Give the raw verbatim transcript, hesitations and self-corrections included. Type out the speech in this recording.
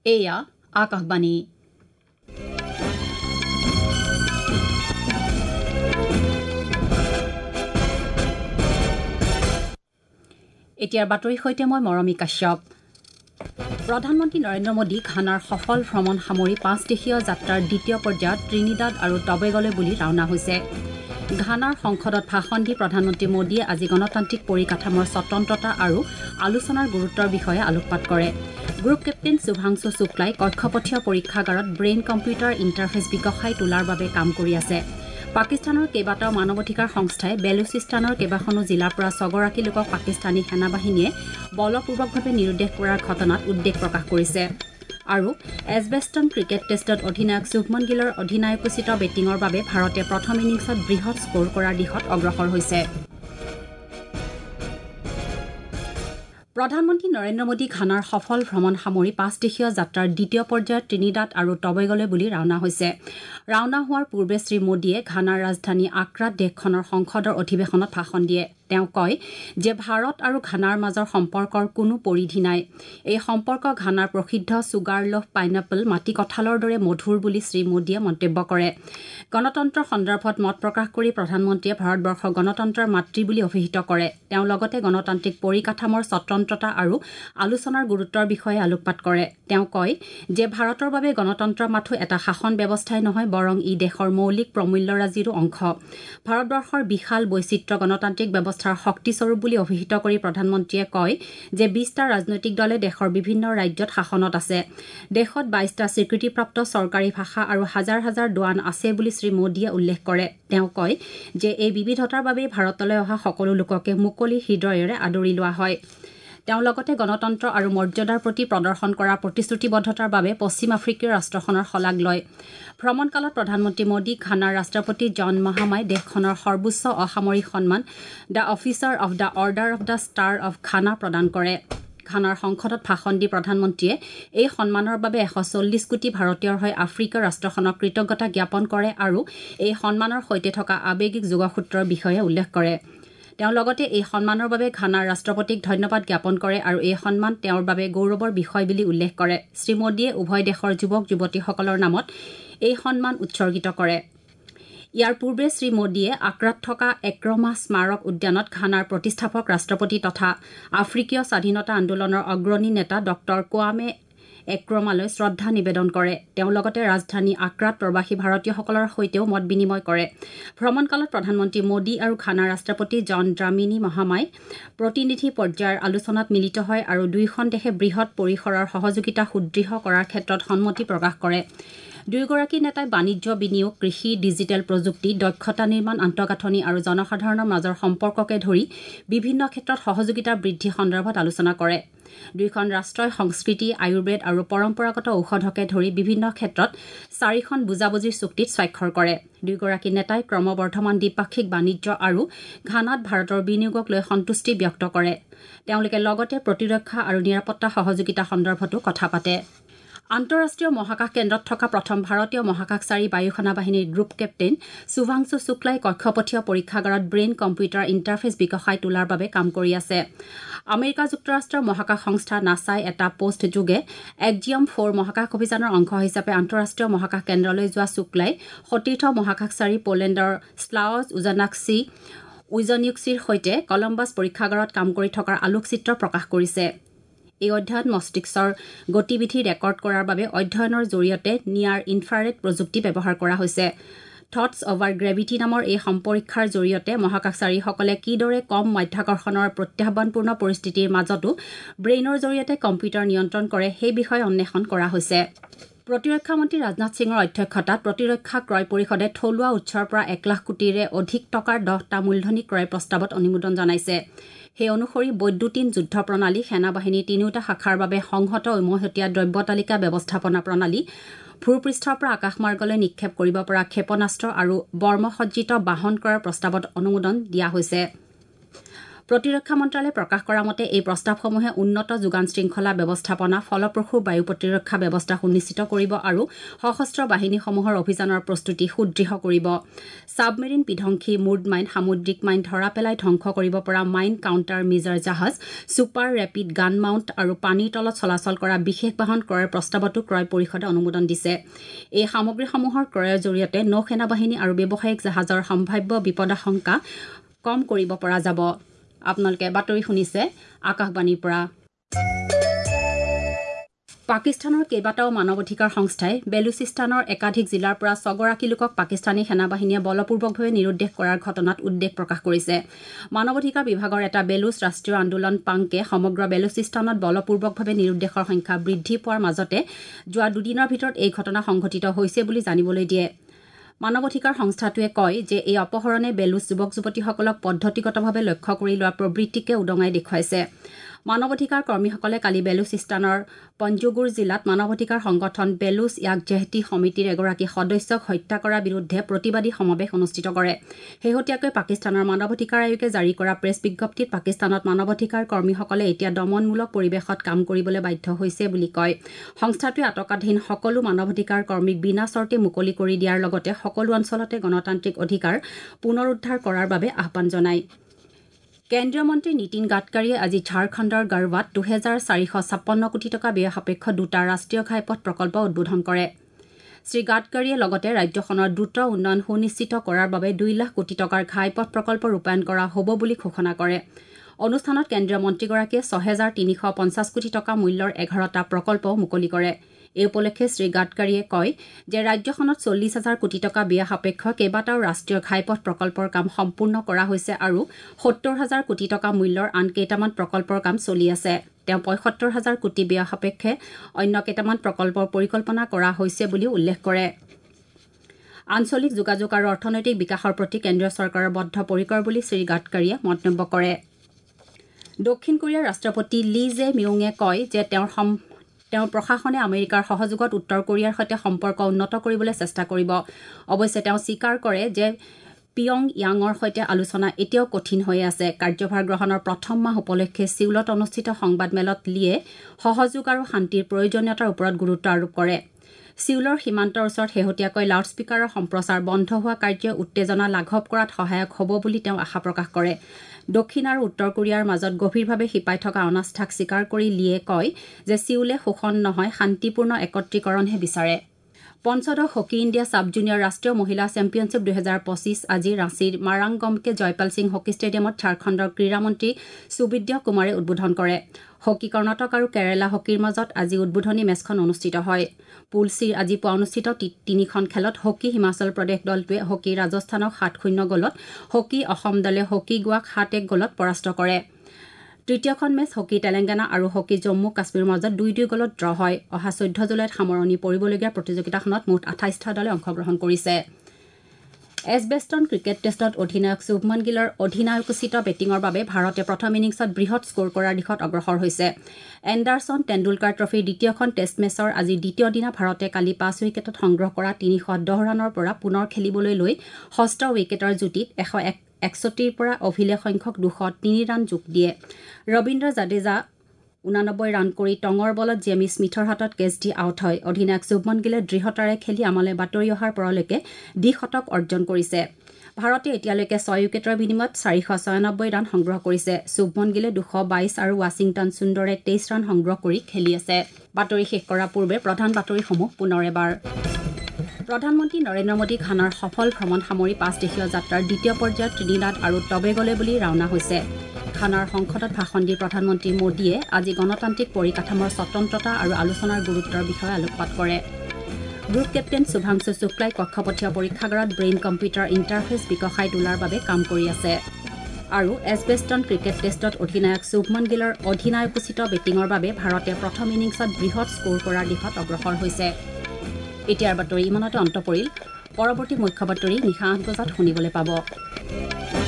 এয়া আকাশবাণী এতিয়াৰ বাতৰিৰ সৈতে মই মৰমী কাশ্যপ প্ৰধানমন্ত্ৰী নৰেন্দ্ৰ মোদী ঘানাৰ সফল ভ্ৰমণ সামৰি পাঁচদেশীয় যাত্ৰাৰ দ্বিতীয় পৰ্যায়ত ত্ৰিনিদাদ আৰু টবেগলে বুলি ৰাওনা হৈছে ঘানাৰ সংসদত ভাষণ দি প্ৰধানমন্ত্ৰী মোদীয়ে আজি গণতান্ত্ৰিক পৰিকাঠামোৰ স্বতন্ত্ৰতা আৰু আলোচনাৰ গুৰুত্বৰ বিষয়ে আলোকপাত কৰে গ্ৰুপ কেপ্টেইন শুভাংশু শুক্লাই কক্ষপথীয় পৰীক্ষাগাৰত ব্ৰেইন কম্পিউটাৰ ইণ্টাৰফেচ বিকশাই তোলাৰ বাবে কাম কৰি আছে পাকিস্তানৰ কেইবাটাও মানৱ অধিকাৰ সংস্থাই বেলুচিস্তানৰ কেইবাখনো জিলাৰ পৰা ছগৰাকী লোকক পাকিস্তানী সেনাবাহিনীয়ে বলপূৰ্বকভাৱে নিৰুদ্দেশ কৰাৰ ঘটনাত উদ্বেগ প্ৰকাশ কৰিছে আৰু এজবেষ্টন ক্ৰিকেট টেষ্টত অধিনায়ক শুভমন গিলৰ অধিনায়কোচিত বেটিঙৰ বাবে ভাৰতে প্ৰথম ইনিংছত বৃহৎ স্ক'ৰ কৰাৰ দিশত অগ্ৰসৰ হৈছে প্ৰধানমন্ত্ৰী নৰেন্দ্ৰ মোদী ঘানাৰ সফল ভ্ৰমণ সামৰি পাঁচদেশীয় যাত্ৰাৰ দ্বিতীয় পৰ্যায়ত ত্ৰিনিদাদ আৰু টবেগলে বুলি ৰাওনা হৈছে ৰাওনা হোৱাৰ পূৰ্বে শ্ৰী মোদীয়ে ঘানাৰ ৰাজধানী আক্ৰাত দেশখনৰ সংসদৰ অধিৱেশনত ভাষণ দিয়ে তেওঁ কয় যে ভাৰত আৰু ঘানাৰ মাজৰ সম্পৰ্কৰ কোনো পৰিধি নাই এই সম্পৰ্ক ঘানাৰ প্ৰসিদ্ধ সুগাৰ লফ পাইনাপল মাটি কঁঠালৰ দৰে মধুৰ বুলি শ্ৰী মোদীয়ে মন্তব্য কৰে গণতন্ত্ৰৰ সন্দৰ্ভত মত প্ৰকাশ কৰি প্ৰধানমন্ত্ৰীয়ে ভাৰতবৰ্ষক গণতন্ত্ৰৰ মাতৃ বুলি অভিহিত কৰে তেওঁ লগতে গণতান্ত্ৰিক পৰিকাঠামোৰ স্বতন্ত্ৰতা আৰু আলোচনাৰ গুৰুত্বৰ বিষয়ে আলোকপাত কৰে তেওঁ কয় যে ভাৰতৰ বাবে গণতন্ত্ৰ মাথো এটা শাসন ব্যৱস্থাই নহয় বৰং ই দেশৰ মৌলিক প্ৰমূল্যৰাজিৰো অংশ ভাৰতবৰ্ষৰ বিশাল বৈচিত্ৰ্য গণতান্ত্ৰিক ব্যৱস্থাৰ শক্তিস্বৰূপ বুলি অভিহিত কৰি প্ৰধানমন্ত্ৰীয়ে কয় যে বিশটা ৰাজনৈতিক দলে দেশৰ বিভিন্ন ৰাজ্যত শাসনত আছে দেশত বাইশটা স্বীকৃতিপ্ৰাপ্ত চৰকাৰী ভাষা আৰু হাজাৰ হাজাৰ দোৱান আছে বুলি শ্ৰী মোদীয়ে উল্লেখ কৰে তেওঁ কয় যে এই বিবিধতাৰ বাবেই ভাৰতলৈ অহা সকলো লোককে মুকলি হৃদয়েৰে আদৰি লোৱা হয় তেওঁ লগতে গণতন্ত্ৰ আৰু মৰ্যাদাৰ প্ৰতি প্ৰদৰ্শন কৰা প্ৰতিশ্ৰুতিবদ্ধতাৰ বাবে পশ্চিম আফ্ৰিকীয় ৰাষ্ট্ৰখনৰ শলাগ লয় ভ্ৰমণকালত প্ৰধানমন্ত্ৰী মোদী ঘানাৰ ৰাষ্ট্ৰপতি জন মাহামাই দেশখনৰ সৰ্বোচ্চ অসামৰিক সন্মান the officer of the order of the star of Ghana প্ৰদান কৰে ঘানাৰ সংসদত ভাষণ দি প্ৰধানমন্ত্ৰীয়ে এই সন্মানৰ বাবে এশ চল্লিছ কোটি ভাৰতীয়ৰ হৈ আফ্ৰিকাৰ ৰাষ্ট্ৰখনক কৃতজ্ঞতা জ্ঞাপন কৰে আৰু এই সন্মানৰ সৈতে থকা আৱেগিক যোগসূত্ৰৰ বিষয়ে উল্লেখ কৰে তেওঁ লগতে এই সন্মানৰ বাবে ঘানাৰ ৰাষ্ট্ৰপতিক ধন্যবাদ জ্ঞাপন কৰে আৰু এই সন্মান তেওঁৰ বাবে গৌৰৱৰ বিষয় বুলি উল্লেখ কৰে শ্ৰী মোদীয়ে উভয় দেশৰ যুৱক যুৱতীসকলৰ নামত এই সন্মান উৎসৰ্গিত কৰে ইয়াৰ পূৰ্বে শ্ৰী মোদীয়ে আক্ৰাত থকা এক্ৰমা স্মাৰক উদ্যানত ঘানাৰ প্ৰতিষ্ঠাপক ৰাষ্ট্ৰপতি তথা আফ্ৰিকীয় স্বাধীনতা আন্দোলনৰ অগ্ৰণী নেতা ডক্টৰ কোৱামে এক্ৰমালৈ শ্ৰদ্ধা নিবেদন কৰে তেওঁ লগতে ৰাজধানী আক্ৰাত প্ৰবাসী ভাৰতীয়সকলৰ সৈতেও মত বিনিময় কৰে ভ্ৰমণকালত প্ৰধানমন্ত্ৰী মোদী আৰু ঘানাৰ ৰাষ্ট্ৰপতি জন ড্ৰামিনী মহামাই প্ৰতিনিধি পৰ্যায়ৰ আলোচনাত মিলিত হয় আৰু দুয়োখন দেশে বৃহৎ পৰিসৰৰ সহযোগিতা সুদৃঢ় কৰাৰ ক্ষেত্ৰত সন্মতি প্ৰকাশ কৰে দুয়োগৰাকী নেতাই বাণিজ্য বিনিয়োগ কৃষি ডিজিটেল প্ৰযুক্তি দক্ষতা নিৰ্মাণ আন্তঃগাঁথনি আৰু জনসাধাৰণৰ মাজৰ সম্পৰ্ককে ধৰি বিভিন্ন ক্ষেত্ৰত সহযোগিতা বৃদ্ধি সন্দৰ্ভত আলোচনা কৰে দুয়োখন ৰাষ্ট্ৰই সংস্কৃতি আয়ুৰ্বেদ আৰু পৰম্পৰাগত ঔষধকে ধৰি বিভিন্ন ক্ষেত্ৰত চাৰিখন বুজাবুজিৰ চুক্তিত স্বাক্ষৰ কৰে দুয়োগৰাকী নেতাই ক্ৰমবৰ্ধমান দ্বিপাক্ষিক বাণিজ্য আৰু ঘানাত ভাৰতৰ বিনিয়োগক লৈ সন্তুষ্টি ব্যক্ত কৰে তেওঁলোকে লগতে প্ৰতিৰক্ষা আৰু নিৰাপত্তা সহযোগিতা সন্দৰ্ভতো কথা পাতে আন্তঃৰাষ্ট্ৰীয় মহাকাশ কেন্দ্ৰত থকা প্ৰথম ভাৰতীয় মহাকাশচাৰী বায়ু সেনা বাহিনীৰ গ্ৰুপ কেপ্টেইন শুভাংশু শুক্লাই কক্ষপথীয় পৰীক্ষাগাৰত ব্ৰেইন কম্পিউটাৰ ইণ্টাৰফেচ বিকশাই তোলাৰ বাবে কাম কৰি আছে আমেৰিকা যুক্তৰাষ্ট্ৰৰ মহাকাশ সংস্থা নাছাই এটা পোষ্ট যোগে এক্সিয়ম ফ'ৰ মহাকাশ অভিযানৰ অংশ হিচাপে আন্তঃৰাষ্ট্ৰীয় মহাকাশ কেন্দ্ৰলৈ যোৱা শুক্লাই সতীৰ্থ মহাকাশচাৰী পোলেণ্ডৰ স্লাৱজ উজানাক্সি উইজনিউক্সিৰ সৈতে কলম্বাছ পৰীক্ষাগাৰত কাম কৰি থকাৰ আলোকচিত্ৰ প্ৰকাশ কৰিছে এই অধ্যয়ন মস্তিষ্কৰ গতিবিধি ৰেকৰ্ড কৰাৰ বাবে অধ্যয়নৰ জৰিয়তে নিয়াৰ ইনফ্ৰাৰেড প্ৰযুক্তি ব্যৱহাৰ কৰা হৈছে থটছ অভাৰ গ্ৰেভিটি নামৰ এই সম্পৰীক্ষাৰ জৰিয়তে মহাকাশচাৰীসকলে কিদৰে কম মাধ্যাকৰ্ষণৰ প্ৰত্যাহ্বানপূৰ্ণ পৰিস্থিতিৰ মাজতো ব্ৰেইনৰ জৰিয়তে কম্পিউটাৰ নিয়ন্ত্ৰণ কৰে সেই বিষয়ে অন্বেষণ কৰা হৈছে প্ৰতিৰক্ষা মন্ত্ৰী ৰাজনাথ সিঙৰ অধ্যক্ষতাত প্ৰতিৰক্ষা ক্ৰয় পৰিষদে থলুৱা উৎসৰ পৰা এক লাখ কোটিৰে অধিক টকাৰ দহটা মূলধনী ক্ৰয় প্ৰস্তাৱত অনুমোদন জনাইছে সেই অনুসৰি বৈদ্যুতিন যুদ্ধ প্ৰণালী সেনাবাহিনীৰ তিনিওটা শাখাৰ বাবে সংহত উমৈহতীয়া দ্ৰব্য তালিকা ব্যৱস্থাপনা প্ৰণালী ভূপৃষ্ঠৰ পৰা আকাশমাৰ্গলৈ নিক্ষেপ কৰিব পৰা ক্ষেপণাস্ত্ৰ আৰু বৰ্মসজ্জিত বাহন ক্ৰয়ৰ প্ৰস্তাৱত অনুমোদন দিয়া হৈছে প্ৰতিৰক্ষা মন্ত্ৰালয়ে প্ৰকাশ কৰা মতে এই প্ৰস্তাৱসমূহে উন্নত যোগান শৃংখলা ব্যৱস্থাপনা ফলপ্ৰসূ বায়ু প্ৰতিৰক্ষা ব্যৱস্থা সুনিশ্চিত কৰিব আৰু সশস্ত্ৰ বাহিনীসমূহৰ অভিযানৰ প্ৰস্তুতি সুদৃঢ় কৰিব। ছাবমেৰিন বিধ্বংসী মুড মাইন, সামুদ্ৰিক মাইন ধৰা পেলাই ধ্বংস কৰিব পৰা মাইন কাউণ্টাৰ মিজাৰ জাহাজ, ছুপাৰ ৰেপিড গান মাউণ্ট আৰু পানীৰ তলত চলাচল কৰা বিশেষ বাহন ক্ৰয়ৰ প্ৰস্তাৱতো ক্ৰয় পৰিষদে অনুমোদন দিছে। এই সামগ্ৰীসমূহৰ ক্ৰয়ৰ জৰিয়তে নৌ সেনা বাহিনী আৰু ব্যৱসায়িক জাহাজৰ সম্ভাৱ্য বিপদাশংকা কম কৰিব পৰা যাব। আপোনালোকে বাতৰি শুনিছে আকাশবাণীৰ পৰা। পাকিস্তানৰ কেইবাটাও মানৱ অধিকাৰ সংস্থাই বেলুচিস্তানৰ একাধিক জিলাৰ পৰা ছগৰাকী লোকক পাকিস্তানী সেনা বাহিনীয়ে বলপূৰ্বকভাৱে নিৰুদ্দেশ কৰাৰ ঘটনাত উদ্বেগ প্ৰকাশ কৰিছে। মানৱ অধিকাৰ বিভাগৰ এটা বেলুচ ৰাষ্ট্ৰীয় আন্দোলন পাংকে সমগ্ৰ বেলুচিস্তানত বলপূৰ্বকভাৱে নিৰুদ্দেশৰ সংখ্যা বৃদ্ধি পোৱাৰ মাজতে যোৱা দুদিনৰ ভিতৰত এই ঘটনা সংঘটিত হৈছে বুলি জানিবলৈ দিয়ে। মানৱ অধিকাৰ সংস্থাটোৱে কয় যে এই অপহৰণে বেলুচ যুৱক যুৱতীসকলক পদ্ধতিগতভাৱে লক্ষ্য কৰি লোৱা প্ৰবৃত্তিকে উদঙাই দেখুৱাইছে। মানৱ অধিকাৰ কৰ্মীসকলে কালি বেলুচিস্তানৰ পঞ্জুগুৰ জিলাত মানৱ অধিকাৰ সংগঠন বেলুচ য়াক জেহতি সমিতিৰ এগৰাকী সদস্যক হত্যা কৰাৰ বিৰুদ্ধে প্ৰতিবাদী সমাৱেশ অনুষ্ঠিত কৰে। শেহতীয়াকৈ পাকিস্তানৰ মানৱ অধিকাৰ আয়োগে জাৰি কৰা প্ৰেছ বিজ্ঞপ্তিত পাকিস্তানত মানৱ অধিকাৰ কৰ্মীসকলে এতিয়া দমনমূলক পৰিৱেশত কাম কৰিবলৈ বাধ্য হৈছে বুলি কয়। সংস্থাটোৱে আটকাধীন সকলো মানৱ অধিকাৰ কৰ্মীক বিনা চৰ্তে মুকলি কৰি দিয়াৰ লগতে সকলো অঞ্চলতে গণতান্ত্ৰিক অধিকাৰ পুনৰুদ্ধাৰ কৰাৰ বাবে আহ্বান জনায়। কেন্দ্ৰীয় মন্ত্ৰী নীতিন গাডকাৰীয়ে আজি ঝাৰখণ্ডৰ গড়ৱাত দুহেজাৰ চাৰিশ ছাপন্ন কোটি টকা ব্যয় সাপেক্ষ দুটা ৰাষ্ট্ৰীয় ঘাইপথ প্ৰকল্প উদ্বোধন কৰে। শ্ৰী গাডকাৰীয়ে লগতে ৰাজ্যখনৰ দ্ৰুত উন্নয়ন সুনিশ্চিত কৰাৰ বাবে দুই লাখ কোটি টকাৰ ঘাইপথ প্ৰকল্প ৰূপায়ণ কৰা হ'ব বুলি ঘোষণা কৰে। অনুষ্ঠানত কেন্দ্ৰীয় মন্ত্ৰীগৰাকীয়ে ছহেজাৰ তিনিশ পঞ্চাছ কোটি টকা মূল্যৰ এঘাৰটা প্ৰকল্পও মুকলি কৰে। এই উপলক্ষে শ্ৰী গাডকাৰীয়ে কয় যে ৰাজ্যখনত চল্লিছ হাজাৰ কোটি টকা ব্যয় সাপেক্ষ কেইবাটাও ৰাষ্ট্ৰীয় ঘাইপথ প্ৰকল্পৰ কাম সম্পূৰ্ণ কৰা হৈছে আৰু সত্তৰ হাজাৰ কোটি টকা মূল্যৰ আন কেইটামান প্ৰকল্পৰ কাম চলি আছে। তেওঁ পঁয়সত্তৰ হাজাৰ কোটি ব্যয় সাপেক্ষে অন্য কেইটামান প্ৰকল্পৰ পৰিকল্পনা কৰা হৈছে বুলিও উল্লেখ কৰে। আঞ্চলিক যোগাযোগ আৰু অৰ্থনৈতিক বিকাশৰ প্ৰতি কেন্দ্ৰীয় চৰকাৰৰ বদ্ধপৰিকৰ বুলি শ্ৰী গাডকাৰীয়ে মন্তব্য কৰে। দক্ষিণ কোৰিয়াৰ ৰাষ্ট্ৰপতি লী জে মিউঙে কয় যে তেওঁৰ তেওঁৰ প্ৰশাসনে আমেৰিকাৰ সহযোগত উত্তৰ কোৰিয়াৰ সৈতে সম্পৰ্ক উন্নত কৰিবলৈ চেষ্টা কৰিব। অৱশ্যে তেওঁ স্বীকাৰ কৰে যে পিয়ং য়াঙৰ সৈতে আলোচনা এতিয়াও কঠিন হৈ আছে। কাৰ্যভাৰ গ্ৰহণৰ প্ৰথম মাহ উপলক্ষে ছিউলত অনুষ্ঠিত সংবাদমেলত লিয়ে সহযোগ আৰু শান্তিৰ প্ৰয়োজনীয়তাৰ ওপৰত গুৰুত্ব আৰোপ কৰে। ছিউলৰ সীমান্তৰ ওচৰত শেহতীয়াকৈ লাউডস্পীকাৰৰ সম্প্ৰচাৰ বন্ধ হোৱা কাৰ্যই উত্তেজনা লাঘৱ কৰাত সহায়ক হ'ব বুলি তেওঁ আশা প্ৰকাশ কৰে। দক্ষিণ আৰু উত্তৰ কোৰিয়াৰ মাজত গভীৰভাৱে শিপাই থকা অনাস্থাক স্বীকাৰ কৰি লিয়ে কয় যে ছিউলে শোষণ নহয়, শান্তিপূৰ্ণ একত্ৰীকৰণহে বিচাৰে। পঞ্চদশ হকী ইণ্ডিয়া ছাব জুনিয়ৰ ৰাষ্ট্ৰীয় মহিলা চেম্পিয়নশ্বিপ দুহেজাৰ পঁচিছ আজি ৰাঁচীৰ মাৰাংগমকে জয়পাল সিং হকী ষ্টেডিয়ামত ঝাৰখণ্ডৰ ক্ৰীড়ামন্ত্ৰী সুবিদ্য কুমাৰে উদ্বোধন কৰে। হকী কৰ্ণাটক আৰু কেৰালা হকীৰ মাজত আজি উদ্বোধনী মেচখন অনুষ্ঠিত হয়। পুল চিৰ আজি পুৱা অনুষ্ঠিত তিনিখন খেলত হকী হিমাচল প্ৰদেশ দলটোৱে হকী ৰাজস্থানক সাত শূন্য গলত, হকী অসম দলে হকী গোৱাক সাত এক গলত পৰাস্ত কৰে। তৃতীয়খন মেচ হকী তেলেংগানা আৰু হকী জম্মু কাশ্মীৰৰ মাজত দুই দুই গলত ড্ৰ হয়। অহা চৈধ্য জুলাইত সামৰণি পৰিবলগীয়া প্ৰতিযোগিতাখনত মুঠ আঠাইছটা দলে অংশগ্ৰহণ কৰিছে। এজবেষ্টন ক্ৰিকেট টেষ্টত অধিনায়ক শুভমন গিলৰ অধিনায়কোচিত বেটিঙৰ বাবে ভাৰতে প্ৰথম ইনিংছত বৃহৎ স্ক'ৰ কৰাৰ দিশত অগ্ৰসৰ হৈছে। এণ্ডাৰছন টেণ্ডুলকাৰ ট্ৰফীৰ দ্বিতীয়খন টেষ্ট মেচৰ আজি দ্বিতীয় দিনা ভাৰতে কালি পাঁচ উইকেটত সংগ্ৰহ কৰা তিনিশ দহ ৰানৰ পৰা পুনৰ খেলিবলৈ লৈ ষষ্ঠ উইকেটৰ যুটিত এশ এক একষষ্ঠিৰ পৰা অভিলেখ সংখ্যক দুশ তিনি ৰান যোগ দিয়ে। ৰবীন্দ্ৰ জাদেজা ঊনানব্বৈ ৰান কৰি টঙৰ বলত জেমি স্মিথৰ হাতত কেচ দি আউট হয়। অধিনায়ক শুভমন গিলে দৃঢ়তাৰে খেলি আমালৈ বাতৰি অহাৰ পৰলৈকে দ্বিশতক অৰ্জন কৰিছে। ভাৰতে এতিয়ালৈকে ছয় উইকেটৰ বিনিময়ত চাৰিশ ছয়ানব্বৈ ৰান সংগ্ৰহ কৰিছে। শুভমন গিলে দুশ বাইছ আৰু ৱাশ্বিংটন সুন্দৰে তেইছ ৰান সংগ্ৰহ কৰি খেলি আছে। বাতৰি শেষ কৰাৰ পূৰ্বে প্ৰধান বাতৰিসমূহ পুনৰ এবাৰ। প্ৰধানমন্ত্ৰী নৰেন্দ্ৰ মোদী ঘানাৰ সফল ভ্ৰমণ সামৰি পাঁচদেশীয় যাত্ৰাৰ দ্বিতীয় পৰ্যায়ত ত্ৰিনিদাদ আৰু টবেগলে বুলি ৰাওনা হৈছে। ঘানাৰ সংসদত ভাষণ দি প্ৰধানমন্ত্ৰী মোদীয়ে আজি গণতান্ত্ৰিক পৰিকাঠামোৰ স্বতন্ত্ৰতা আৰু আলোচনাৰ গুৰুত্বৰ বিষয়ে আলোকপাত কৰে। গ্ৰুপ কেপ্টেইন শুভাংশু শুক্লাই কক্ষপথীয় পৰীক্ষাগাৰত ব্ৰেইন কম্পিউটাৰ ইণ্টাৰফেচ বিকশাই তোলাৰ বাবে কাম কৰি আছে। আৰু এজবেষ্টন ক্ৰিকেট টেষ্টত অধিনায়ক শুভমন গিলৰ অধিনায়কোচিত বেটিঙৰ বাবে ভাৰতে প্ৰথম ইনিংছত বৃহৎ স্ক'ৰ কৰাৰ দিশত অগ্ৰসৰ হৈছে। এতিয়াৰ বাতৰি ইমানতে অন্ত পৰিল। পৰৱৰ্তী মুখ্য বাতৰি নিশা আঠ বজাত শুনিবলৈ পাব।